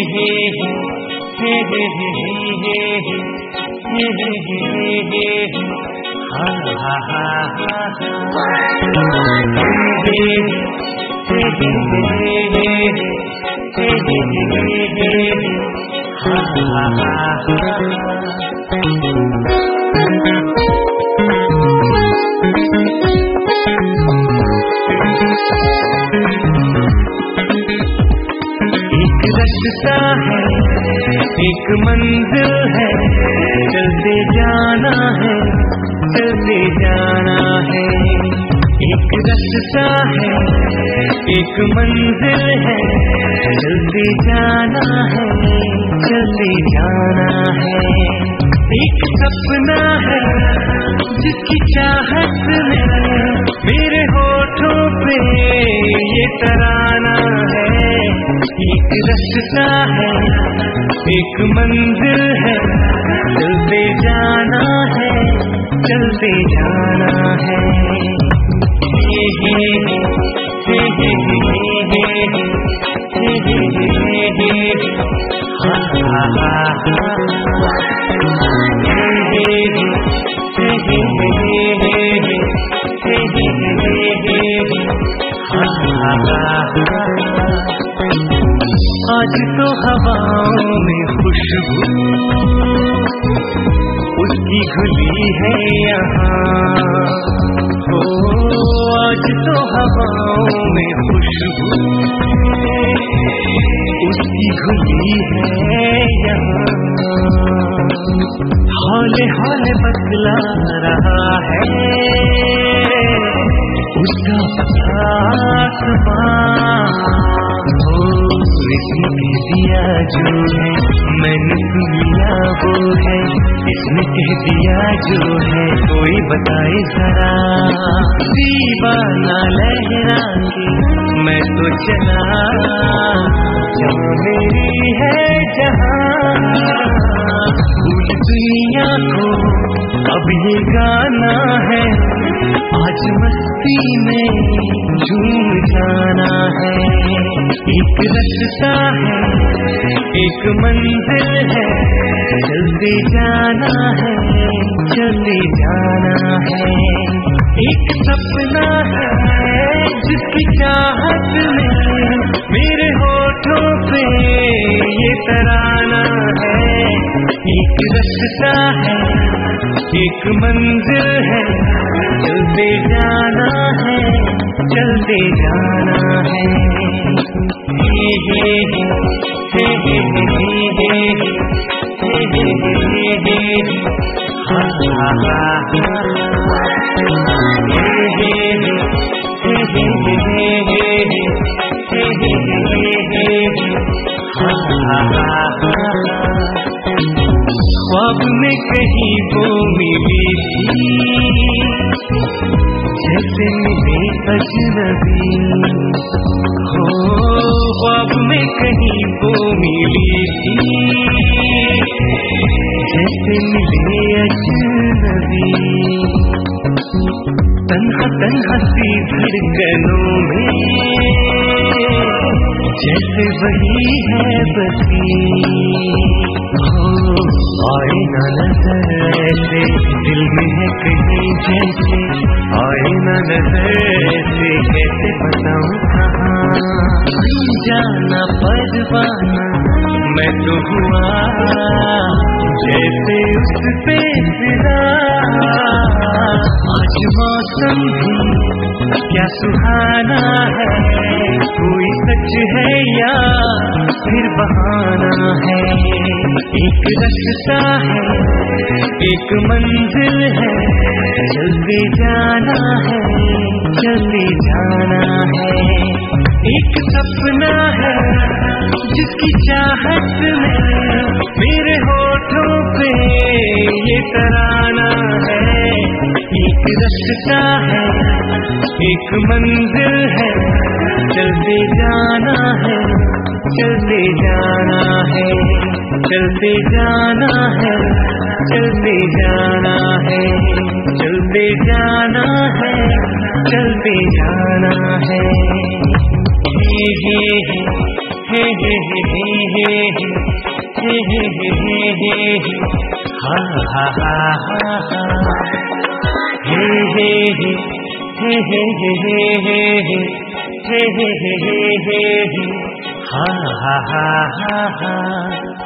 रास्ता है, एक मंजिल है, चलते जाना है, चलते जाना है। एक रास्ता है, एक मंजिल है, चलते जाना है, चलते जाना है। एक सपना है जिसकी चाहत में मेरे होठों पे ये तराना है। एक रास्ता है, एक मंजिल है, चलते जाना है, चलते जाना है। आज तो हवाओं में खुशबू उसकी घुली है यहाँ हो। आज तो हवाओं में खुशबू उसकी घुली है यहाँ। हौले हौले बदला रहा है उसका आसमान हो। इसने कह दिया जो है मैंने सुन लिया वो है, इसने कह दिया जो है कोई बताए जरा। दीवाना लहरा के मैं तो चला, जहाँ मेरी है जहाँ पूरी दुनिया को अब ये गाना है। आज मस्ती में झूम जाना है। एक रास्ता है, एक मंजिल है, चलते जाना है, चलते जाना है। एक सपना है जिसकी चाहत में मेरे होठों पे ये तराना है। एक रास्ता है, एक मंजिल है, चलते जाना है, चलते जाना है। ख्वाब में कहीं वो मिली थी जैसे मिले अजनबी हो। ख्वाब में कहीं वो मिली थी जैसे मिले अजनबी। तन्हा तन्हा सी धड़कनों में जैसे वही है बसी हो। आए ना नजर ऐसे दिल में है कहीं जैसे, आए ना नजर ऐसे कैसे बताऊं कहाँ। जाना परवाना मैं तो हुआ जैसे उस पे फिदा। आज मौसम भी क्या सुहाना है, कोई सच है या फिर बहाना है। एक रास्ता है, एक मंजिल है, चलते जाना है, चलते जाना है। एक सपना है जिसकी चाहत में मेरे होठों पे ये तराना है। एक रास्ता है, एक मंजिल है, चलते जाना है, चलते जाना है, चलते जाना है, चलते जाना है, चलते जाना है, चलते जाना है। हे हे हे हे हे हे हे हे हे हा हा हा हा हे हे हे हे हे हे हे हे हे हे हे हे हा हा हा हा